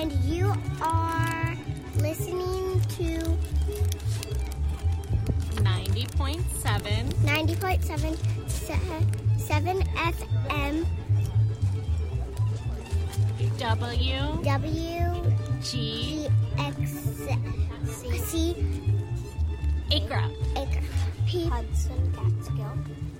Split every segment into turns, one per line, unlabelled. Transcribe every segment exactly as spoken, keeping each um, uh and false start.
And you are listening to
ninety point seven
ninety point seven seven F M
W
W
G
G X C
Acra
Acre P
Hudson Catskill.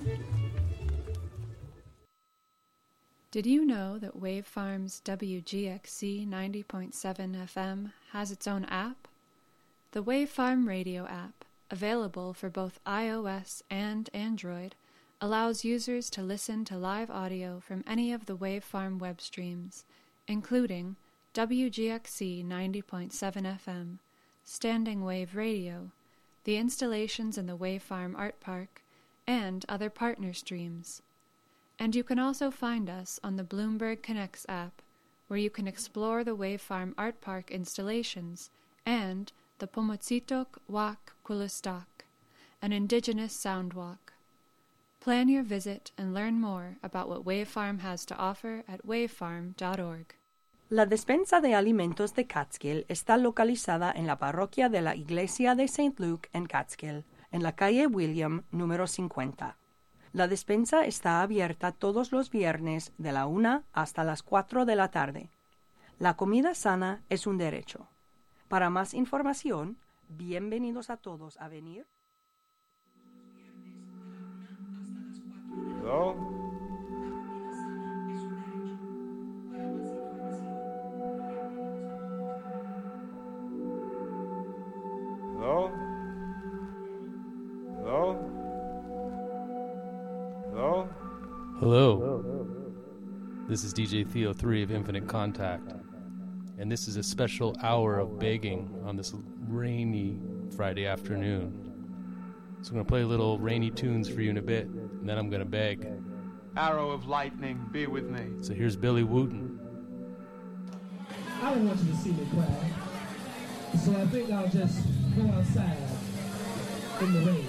Did you know that Wave Farm's W G X C ninety point seven F M has its own app? The Wave Farm radio app, available for both iOS and Android, allows users to listen to live audio from any of the Wave Farm web streams, including W G X C ninety point seven F M, Standing Wave Radio, the installations in the Wave Farm Art Park, and other partner streams. And you can also find us on the Bloomberg Connects app, where you can explore the Wave Farm Art Park installations and the Pomotsitok Wak Kulistak, an indigenous sound walk. Plan your visit and learn more about what Wave Farm has to offer at wave farm dot org.
La despensa de alimentos de Catskill está localizada en la parroquia de la Iglesia de Saint Luke en Catskill, en la calle William número cincuenta. La despensa está abierta todos los viernes de la una hasta las cuatro de la tarde. La comida sana es un derecho. Para más información, bienvenidos a todos a venir.
Hello? Hello? Hello? Hello?
Hello. This is D J Theo three of Infinite Contact, and this is a special hour of begging on this rainy Friday afternoon. So I'm going to play little rainy tunes for you in a bit, and then I'm going to beg.
Arrow of lightning, be with me.
So here's Billy Wooten.
I don't want you to see me cry, so I think I'll just go outside in the rain.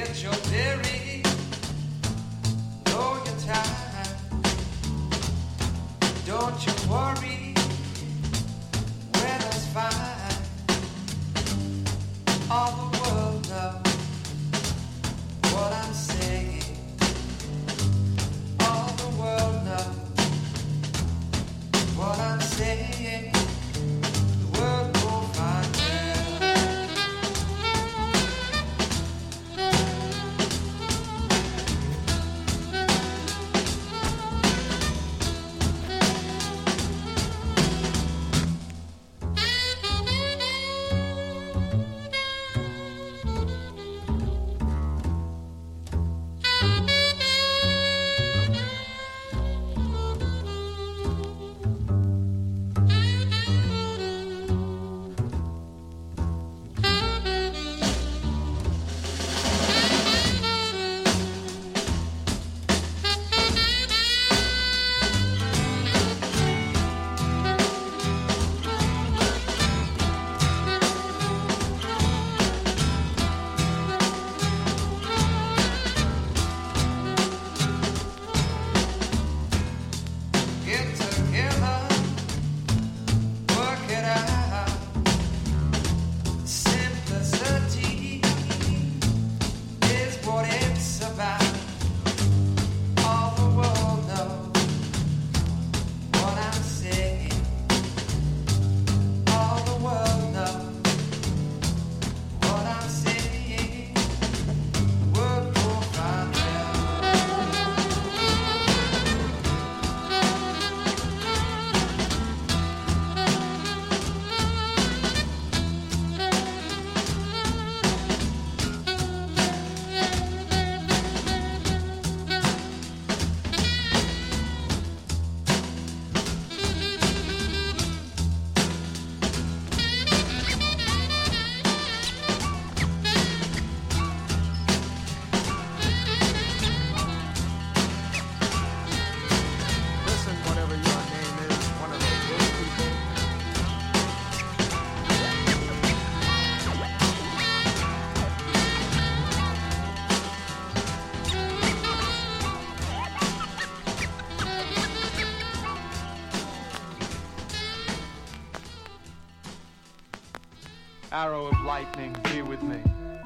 get your berry, know your time. Don't you worry, weather's fine. All the world knows what I'm saying. All the world knows what I'm saying. The world will find
Arrow of lightning, be with me.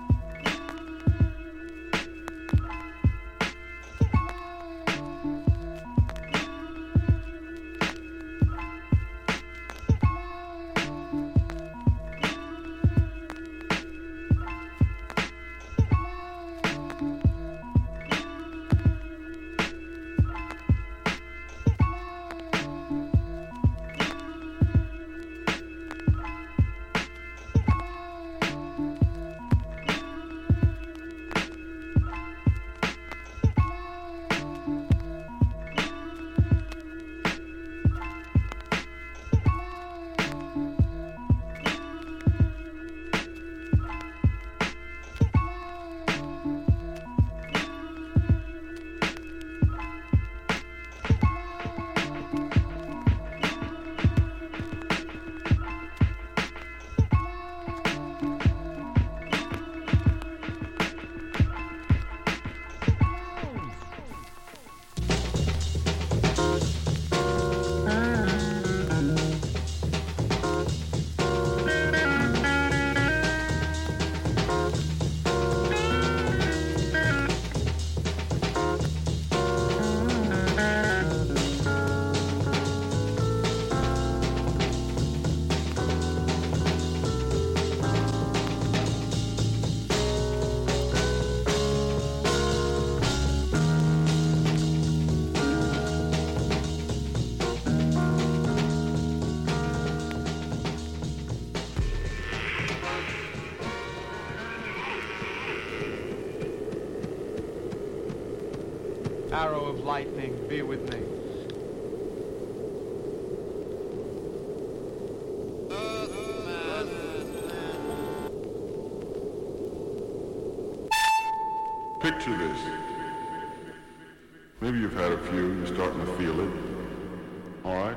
Arrow of lightning, be with me.
Picture this. Maybe you've had a few, you're starting to feel it. All right?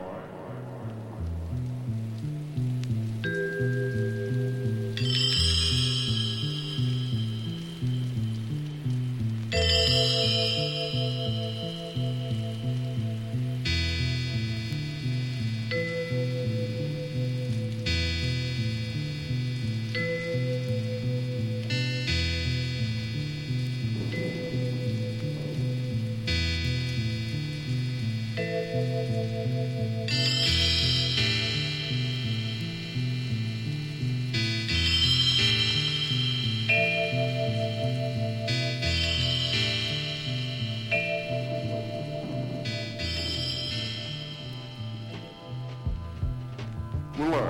Relax.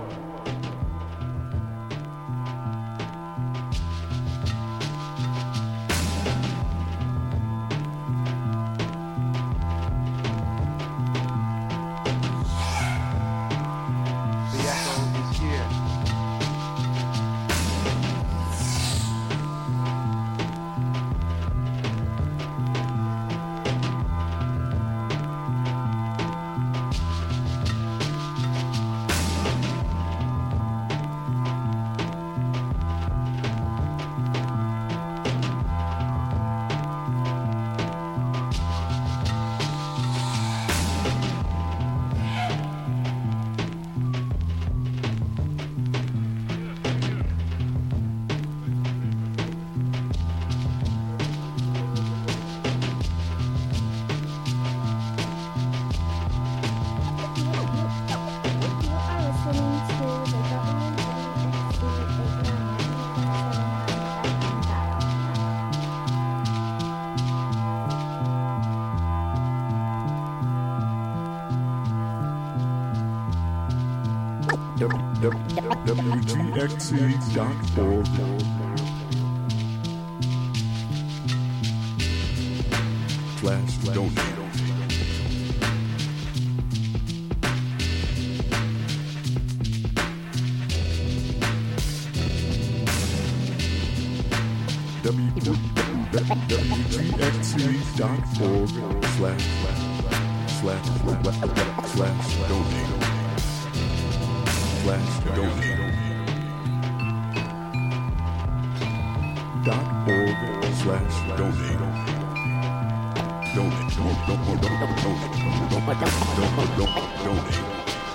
The echo is here.
W G X C dot org slash donate. W G X C dot org slash slash slash donate. Slash donate. Dot org slash donate. Donate. Don't don't don't don't don't don't don't donate.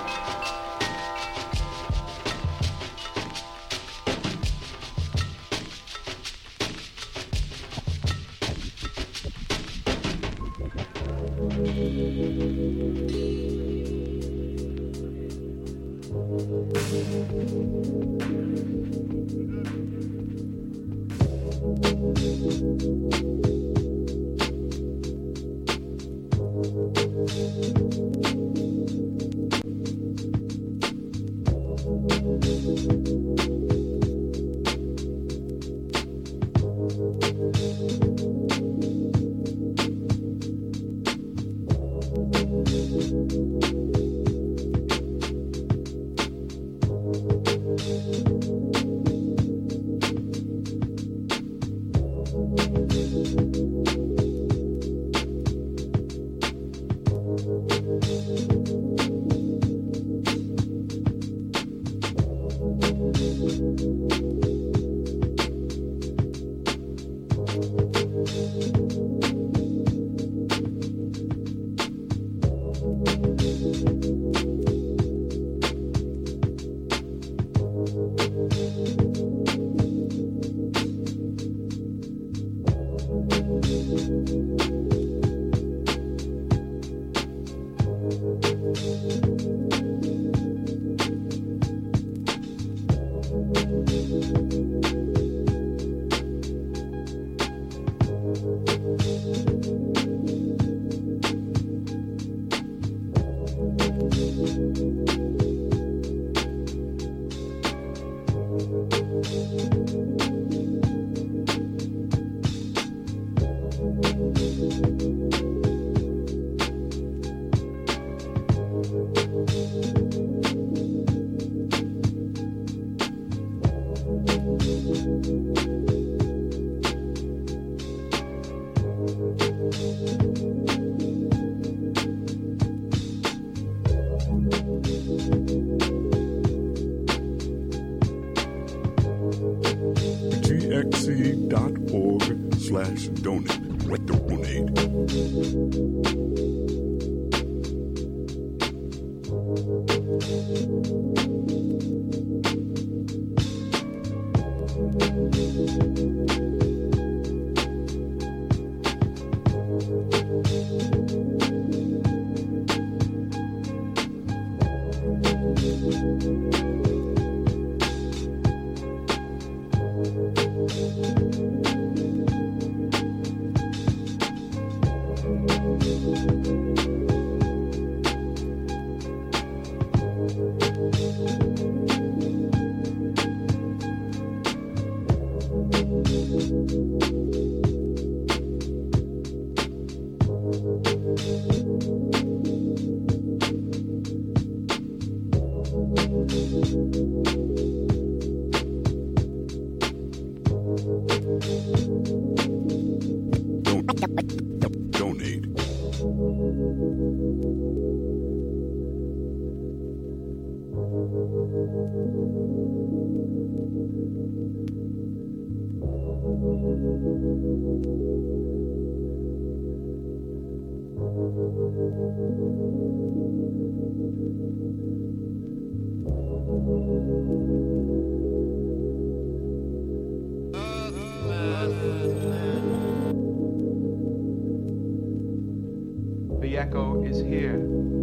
G X C dot org slash donate. Donate.
Thank you.
Donate.
The echo is here.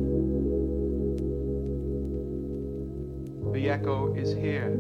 The echo is here.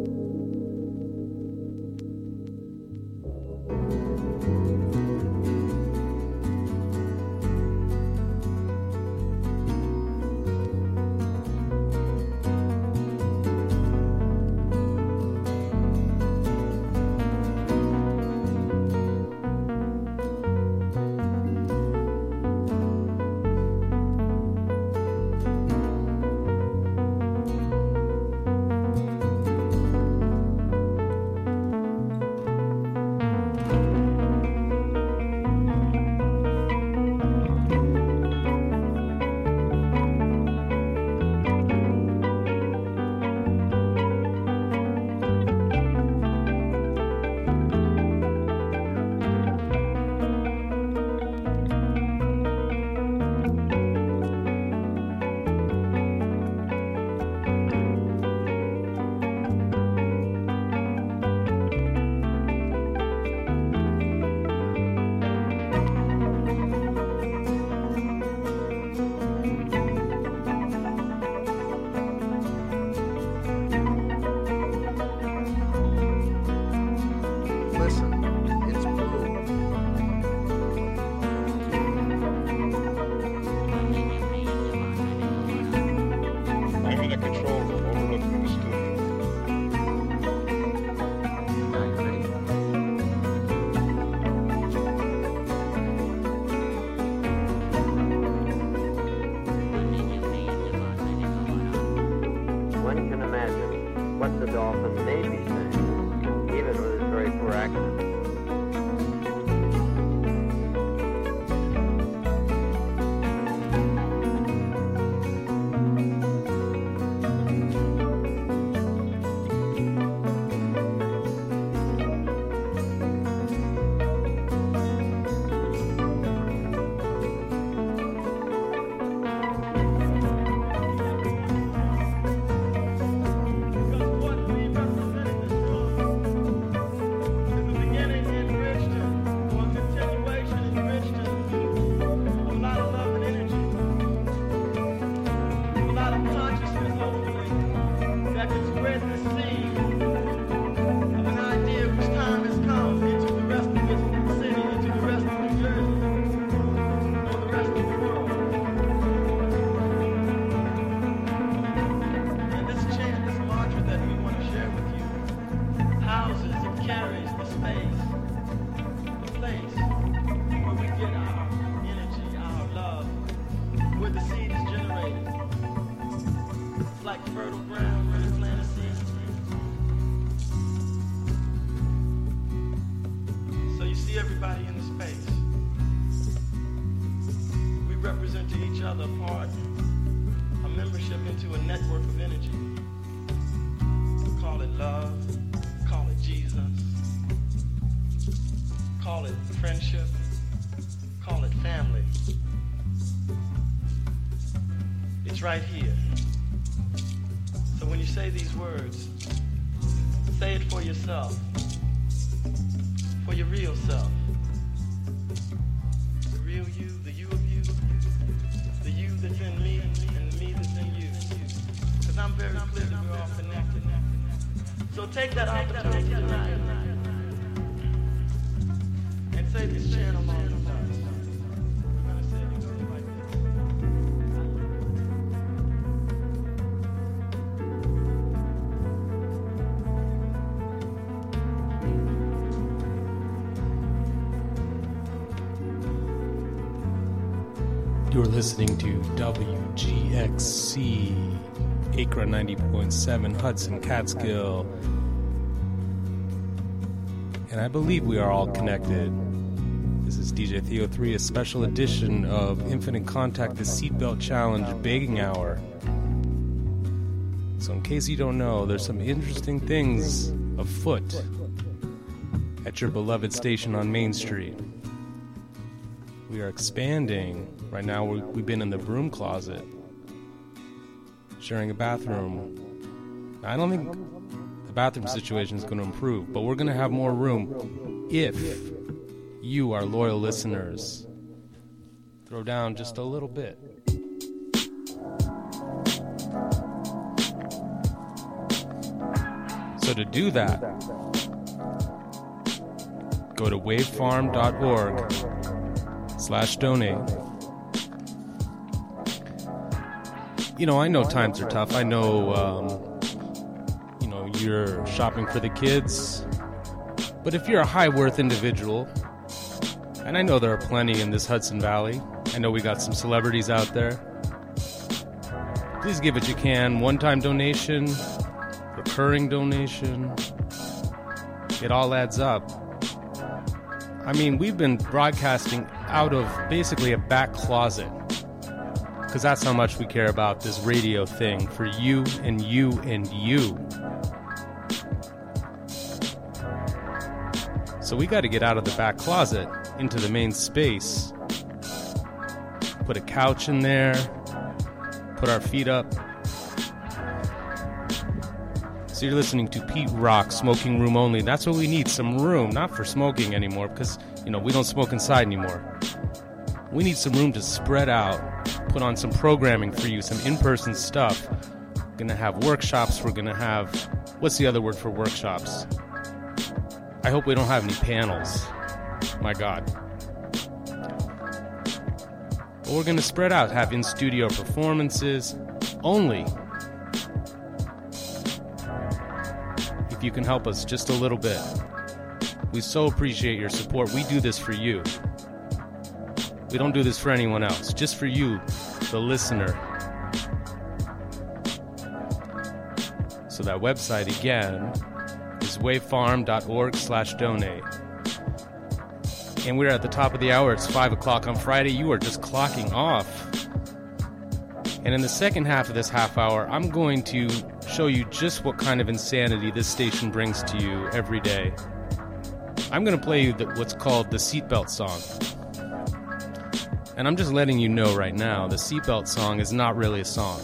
Right here. So when you say these words, say it for yourself, for your real self, the real you, the you of you, the you that's in me and the me that's in you. Because I'm very clear that we're all connected. So take that opportunity tonight and say this chant along with us.
You're listening to W G X C Acra ninety point seven, Hudson, Catskill. And I believe we are all connected. This is D J Theo three, a special edition of Infinite Contact, the Seatbelt Challenge Begging Hour. So in case you don't know, there's some interesting things afoot at your beloved station on Main Street. We are expanding. Right now we- we've been in the broom closet, sharing a bathroom. I don't think the bathroom situation is going to improve, but we're going to have more room if you, our loyal listeners, throw down just a little bit. So to do that, go to wavefarm.org slash donate. You know, I know times are tough. I know, um, you know, you're shopping for the kids. But if you're a high-worth individual, and I know there are plenty in this Hudson Valley, I know we got some celebrities out there, please give what you can. One-time donation, recurring donation, it all adds up. I mean, we've been broadcasting out of basically a back closet, because that's how much we care about this radio thing for you and you and you. So we got to get out of the back closet into the main space. Put a couch in there, put our feet up. So you're listening to Pete Rock, Smoking Room Only. That's what we need, some room, not for smoking anymore, because, you know, we don't smoke inside anymore. We need some room to spread out, put on some programming for you, some in-person stuff. We're going to have workshops. We're going to have, what's the other word for workshops? I hope we don't have any panels. My God. But we're going to spread out, have in-studio performances only. If you can help us just a little bit. We so appreciate your support. We do this for you. We don't do this for anyone else. Just for you, the listener. So that website again is wavefarm.org slash donate. And we're at the top of the hour. It's five o'clock on Friday. You are just clocking off. And in the second half of this half hour, I'm going to show you just what kind of insanity this station brings to you every day. I'm going to play you the, what's called the Seatbelt Song. And I'm just letting you know right now, the Seatbelt Song is not really a song.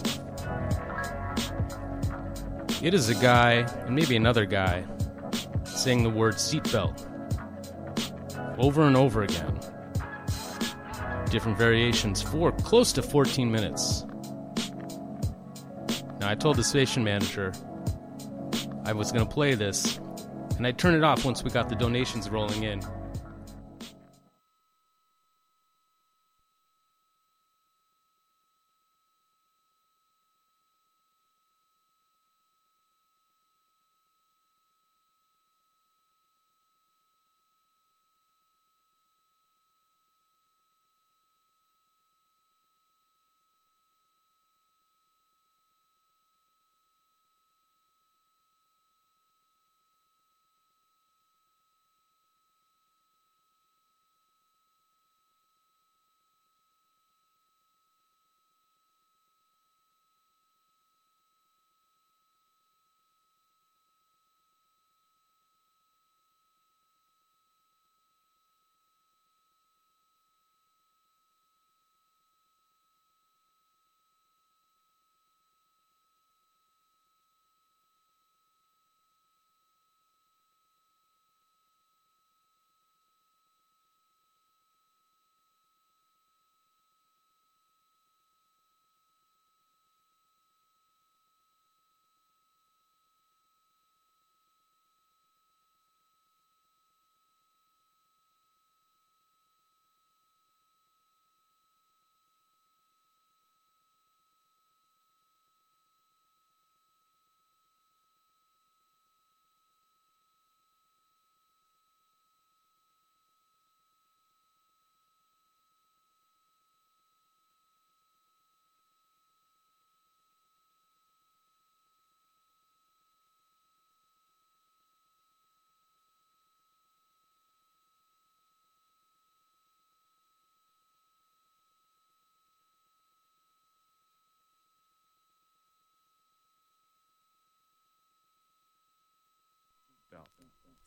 It is a guy, and maybe another guy, saying the word seatbelt over and over again. Different variations for close to fourteen minutes. Now, I told the station manager I was going to play this, and I'd turn it off once we got the donations rolling in.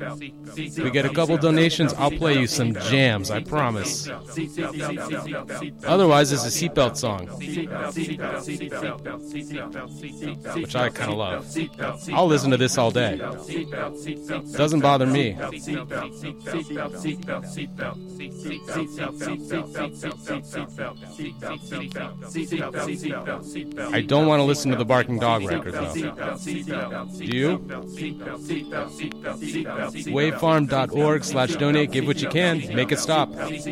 If we get a couple donations, I'll play you some jams, I promise. Otherwise, it's a seatbelt song, which I kind of love. I'll listen to this all day. Doesn't bother me. I don't want to listen to the Barking Dog record, though. Do you? wavefarm.org slash donate. Give what you can. Make it stop.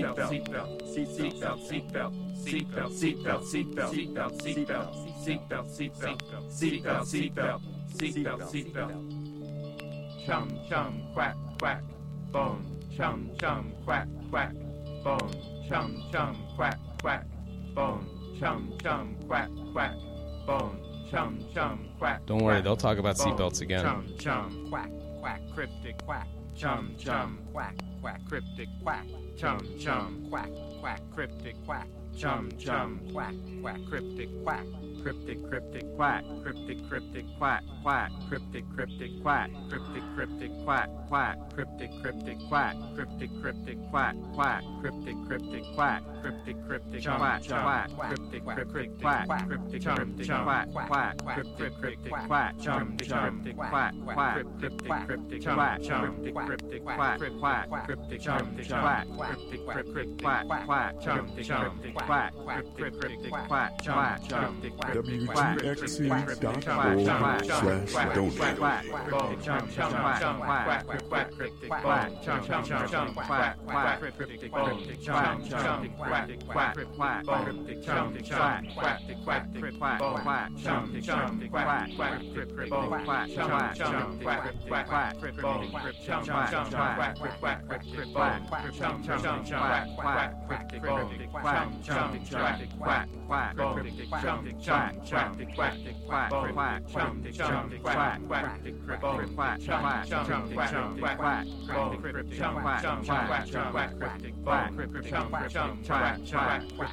Chum chum quack quack bone. Chum chum quack quack bone. Chum chum quack quack bone. Chum chum quack quack bone. Chum chum quack.
Don't worry, they'll talk about seatbelts again.
Chum chum quack quack cryptic quack. Chum chum quack quack cryptic quack. Chum chum quack quack cryptic quack. Chum chum quack quack cryptic quack.
Cryptic, cryptic, quack, cryptic, cryptic, quack, quack, cryptic, cryptic, quack, cryptic, cryptic, quack, quack, cryptic, cryptic, quack, cryptic, cryptic, quack, quack, cryptic, cryptic, quack, cryptic, cryptic, quack, quack, cryptic, cryptic, quack, cryptic, cryptic, quack, quack, cryptic, cryptic, quack, cryptic, cryptic, quack, quack, cryptic, cryptic, quack, cryptic, cryptic, quack, quack, cryptic, cryptic, quack, cryptic, cryptic, quack, quack, cryptic, cryptic, quack, cryptic, cryptic, quack, quack, cryptic,
W G X C dot org slash donate.
Quack, quack, quack, quack, quack, chum, chum, quack, quack, quack, quack, quack, chum, chum, quack, quack, quack, chum, chum, quack, chum, quack, chum, quack, quack, quack, chum, chum, quack, quack, quack,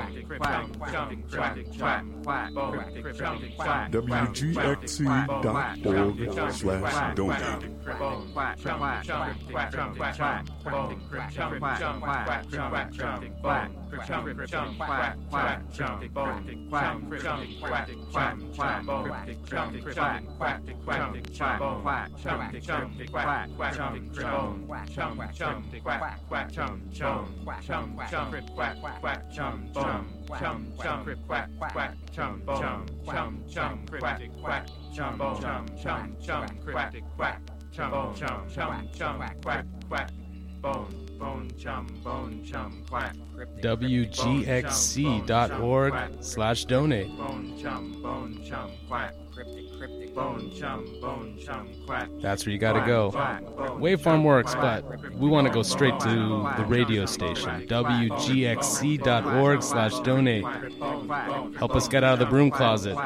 quack, quack, quack,
W G X C dot org slash donate.
Quack, quack, quack, quack, quack, quack, quack, chum, quack, quack, quack, chum, quack, chum, chum, quack, quack, chum, quack, quack, quack, quack, quack, cryptic, cryptic, quack, quack, quack, quack, quack, chum, chum, quack, quack, chum, chum, chum, chum, quack, quack, chum, chum, chum, chum, quack, quack, chum, chum, chum, chum, quack, quack, chum, chum, chum, chum, quack, quack, chum, chum, chum, chum, quack, quack, chum, chum, chum, chum, quack, quack, bone, bone, chum, bone, chum, quack.
W G X C dot org slash donate.
Bone, chum, bone, chum, quack. Cryptic, cryptic, bone, chum, bone, chum, quack.
That's where you gotta go. Wavefarm works, but we want to go straight to the radio station. W G X C dot org slash donate. Help us get out of the broom closet.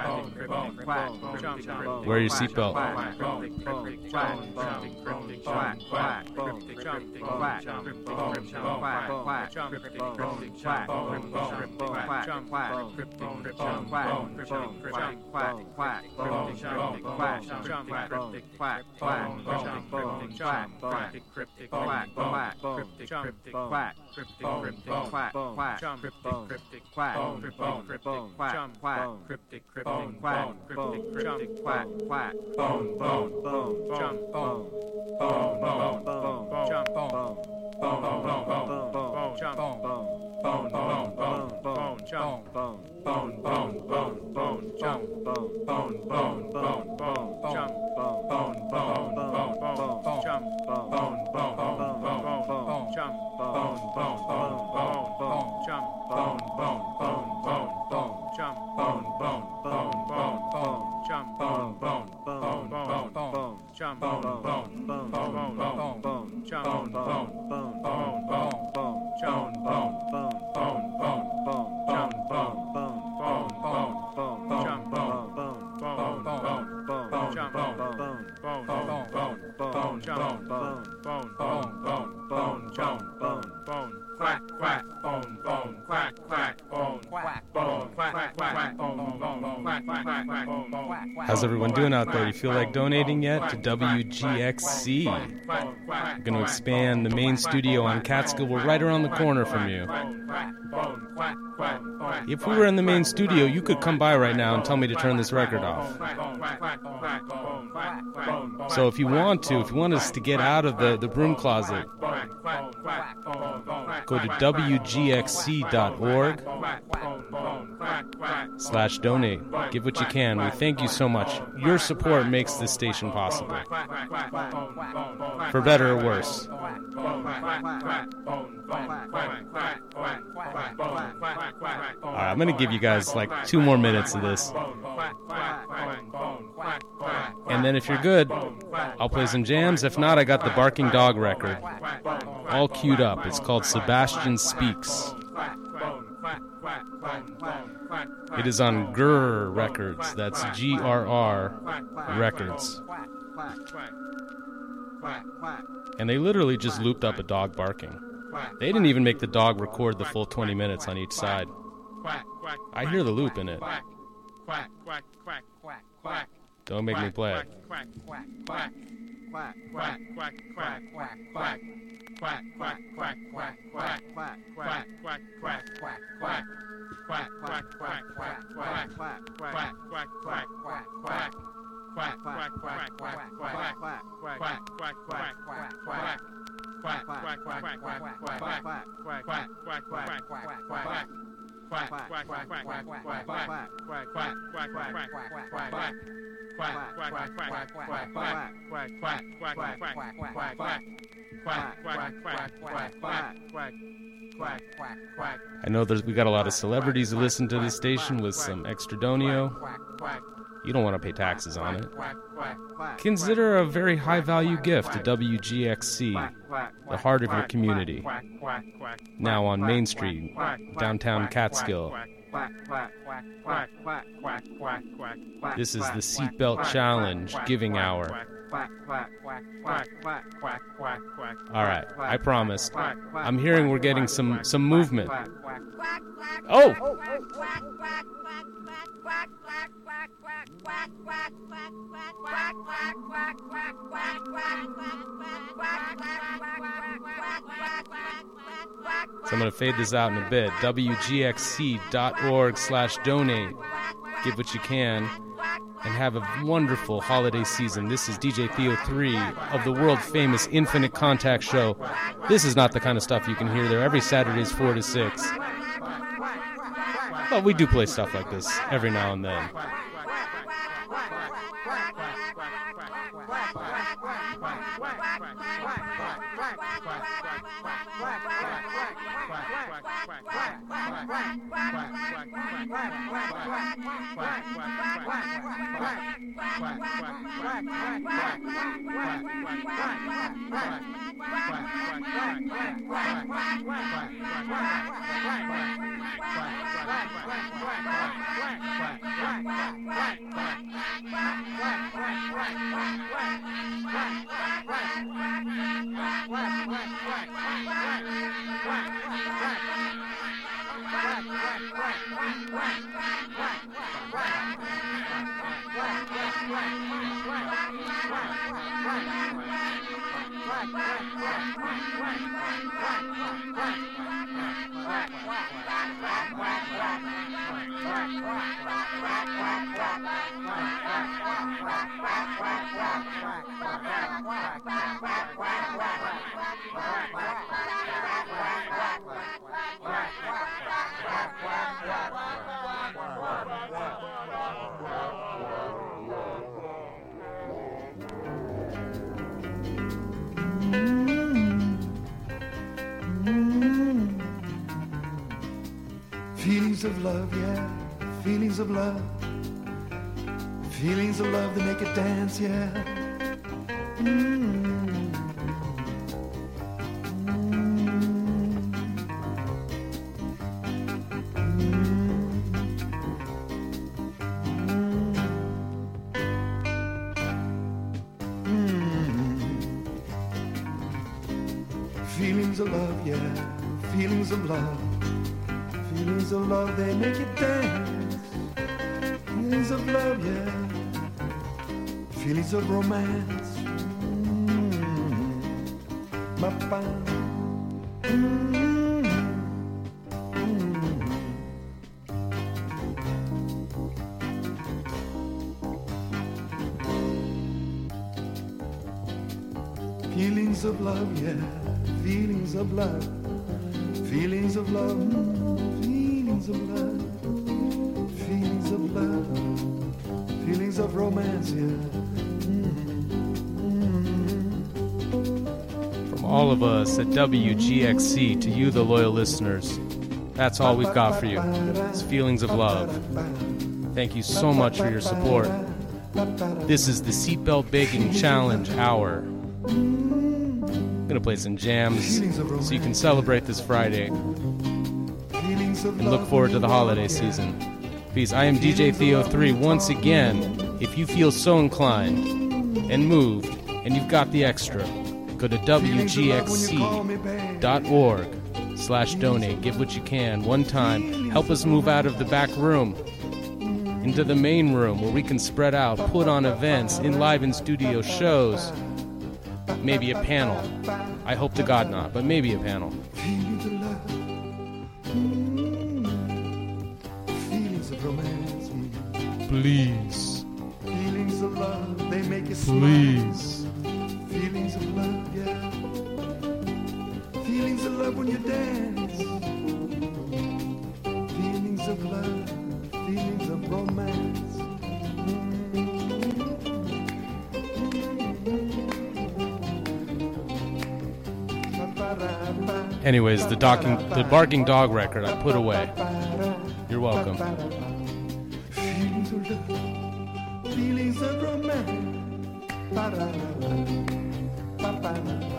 Wear your seatbelt.
Quack, quack, bone, quack, bone, quack, quack, bone, bone, quack,
How's everyone doing out there? You feel like donating yet to W G X C? We're going to expand the main studio on Catskill. We're right around the corner from you. If we were in the main studio, you could come by right now and tell me to turn this record off. So if you want to, if you want us to get out of the, the broom closet, go to W G X C dot org slash donate. Give what you can. We thank you so much. Your support makes this station possible. For better or worse. Alright, I'm going to give you guys like two more minutes of this. And then if you're good, I'll play some jams. If not, I got the Barking Dog record all queued up. It's called Sebastian Speaks. It is on G R R Records. That's G R R Records. And they literally just looped up a dog barking. They didn't even make the dog record the full twenty minutes on each side. I hear the loop in it. Don't make me play it. I know there's we got a lot of celebrities who listen to this station with some extra donio. You don't want to pay taxes on it. Consider a very high-value gift to W G X C, the heart of your community. Now on Main Street, downtown Catskill. This is the Seatbelt Challenge Giving Hour. Alright, I promise. I'm hearing we're getting some, some movement. Oh! So I'm going to fade this out in a bit. W G X C dot org slash donate. Give what you can. And have a wonderful holiday season. This is D J Theo three of the world-famous Infinite Contact Show. This is not the kind of stuff you can hear there every Saturdays four to six. But we do play stuff like this every now and then.
Feelings of love, yeah, feelings of love. Feelings of love that make it dance, yeah. Mm-hmm. Feelings of love, yeah, feelings of love. Feelings of love, they make you dance. Feelings of love, yeah. Feelings of romance. Mm-hmm. Ba-ba. Mm-hmm. Mm-hmm. Feelings of love, yeah. Feelings of love. Feelings of love. Feelings of love. Feelings of love. Feelings of romance, yeah.
From all of us at W G X C to you, the loyal listeners, that's all we've got for you. It's feelings of love. Thank you so much for your support. This is the Seatbelt Baking Challenge Hour. I'm going to play some jams so you can celebrate this Friday and look forward to the holiday season. Peace. I am D J Theo three once again. If you feel so inclined and moved and you've got the extra, go to W G X C dot org slash donate. Give what you can one time. Help us move out of the back room into the main room where we can spread out, put on events, in live in studio shows, maybe a panel. I hope to God not, but maybe a panel. Please.
Feelings of love, they make you
Please.
smile. Feelings of love, yeah. Feelings of love when you dance. Feelings of love, feelings of romance.
Anyways, the docking, the barking dog record I put away. You're welcome.
Feelings of love, feelings of romance. Ba-da-da-da, ba-ba-da-da.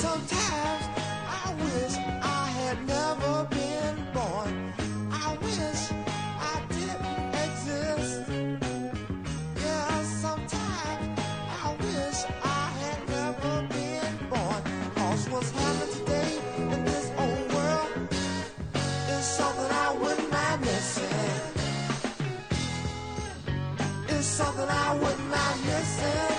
Sometimes I wish I had never been born. I wish I didn't exist. Yeah, sometimes I wish I had never been born. 'Cause what's happened today in this old world is something I wouldn't mind missing. It's something I wouldn't mind missing.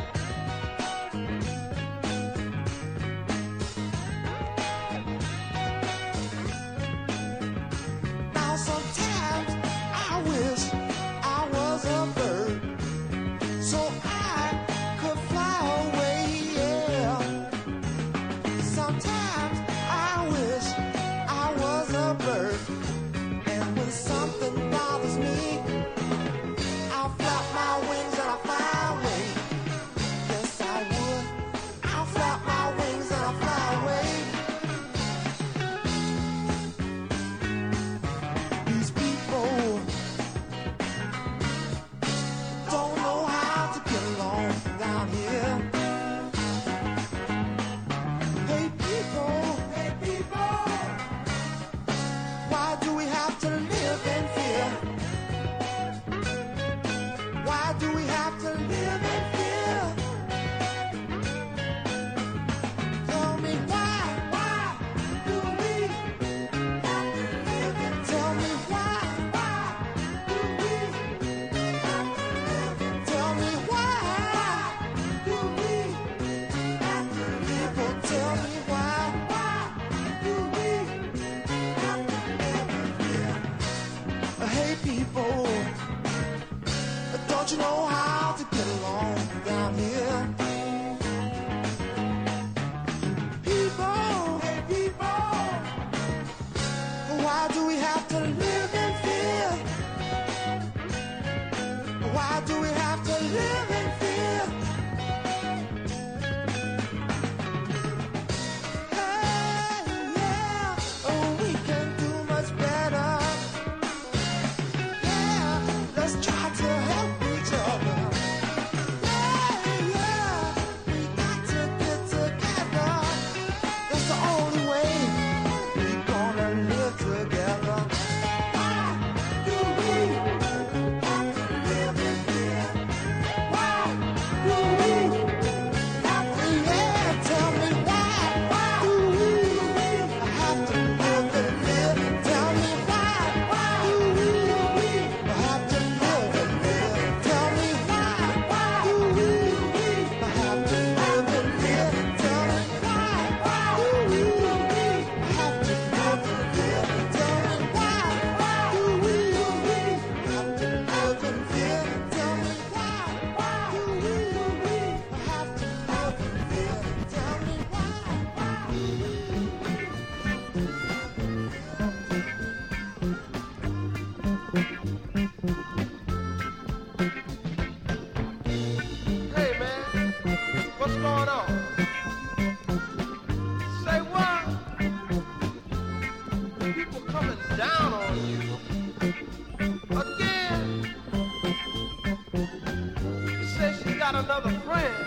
Now sometimes I wish I was a bird so I could fly away, yeah. Sometimes I wish I was a bird, and when something bothers me, I'll flap my wings and I'll fly away. Yes, I would. I'll flap my wings and I'll fly away. These people don't know how to get along down here. Hey people, hey people, why do we have to live in fear? Why do we have to live in fear? Tell me why, why do we have to live in? Tell me why, why do we have to live in? Tell me why, why do we have to live in? Tell me why, why do we have to live in fear? Hey people, don't you know how to get along down here? People, hey people, why do we have to live in fear? Why do we have to live in fear? Hey, yeah, oh, we can do much better. Yeah, let's try to help each other. Yeah, yeah, we got to get together. That's the only way we're gonna live together. Why do we have to live in fear? Why do we have to, yeah, tell me why, why do we have to live in fear? Tell me why, why do we have to live in fear? Tell me why, why do we have to live in fear? Tell me why, why do we have to live in fear? Tell me why, why do we have to live in fear? Tell me why, why do we have to live in fear? Tell me why,
Hey man, what's going on? Say what? People coming down on you again. You say she got another friend.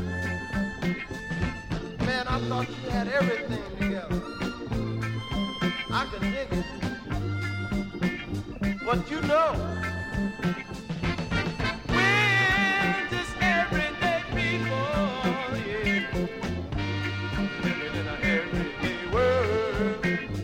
Man, I thought you had everything together. I can dig it. What you know? We're just everyday people, yeah. Living in an everyday world.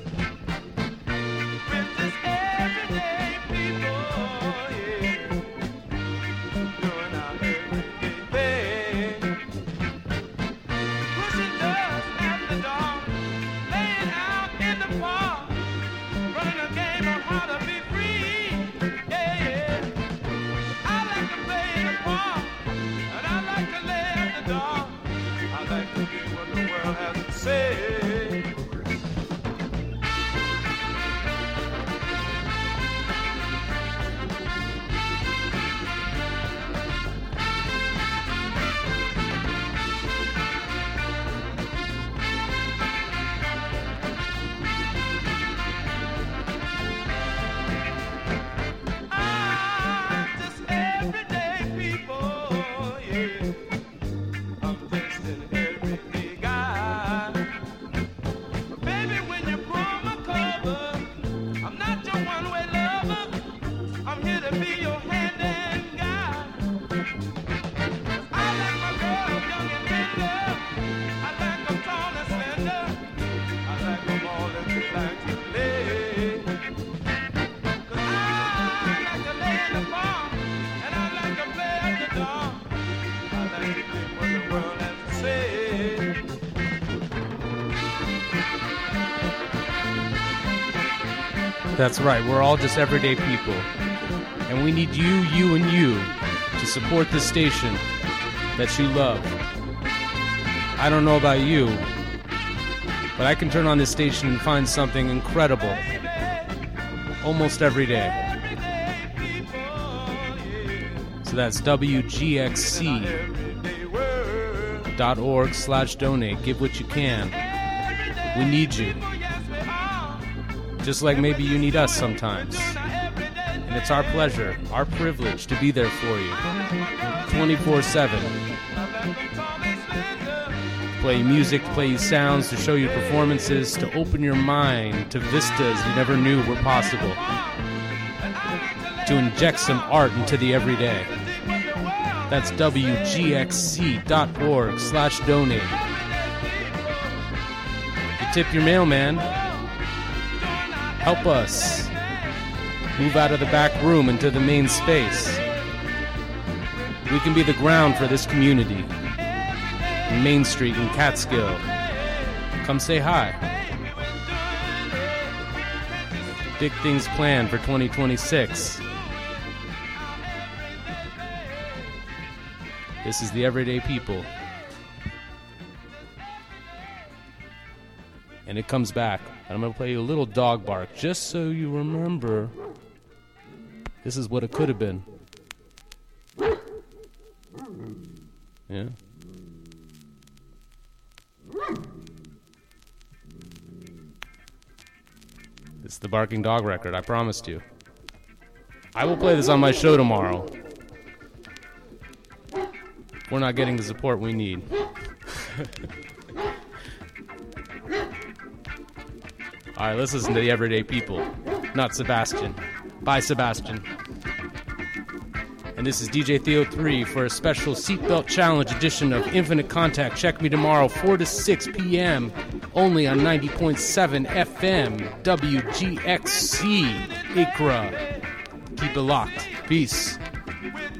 We're just everyday people, yeah. Doing our everyday thing. Pushing dust after dark, laying out in the park, running a game of how to be free, yeah.
That's right, we're all just everyday people. And we need you, you, and you to support this station that you love. I don't know about you, but I can turn on this station and find something incredible almost every day. So that's W G X C dot org slash donate. Give what you can. We need you. Just like maybe you need us sometimes. And it's our pleasure, our privilege to be there for you. twenty-four seven. Play music, play sounds, to show you performances, to open your mind to vistas you never knew were possible. To inject some art into the everyday. That's W G X C dot org slash donate. You tip your mailman. Help us move out of the back room into the main space. We can be the ground for this community. In Main Street in Catskill. Come say hi. Big things planned for twenty twenty-six. This is the Everyday People. And it comes back. And I'm going to play you a little dog bark just so you remember this is what it could have been. Yeah. It's the Barking Dog record, I promised you. I will play this on my show tomorrow. We're not getting the support we need. Alright, let's listen to the Everyday People, not Sebastian. Bye, Sebastian. And this is D J Theo three for a special Seatbelt Challenge edition of Infinite Contact. Check me tomorrow, four to six p.m., only on ninety point seven F M, W G X C, Accra. Keep it locked. Peace.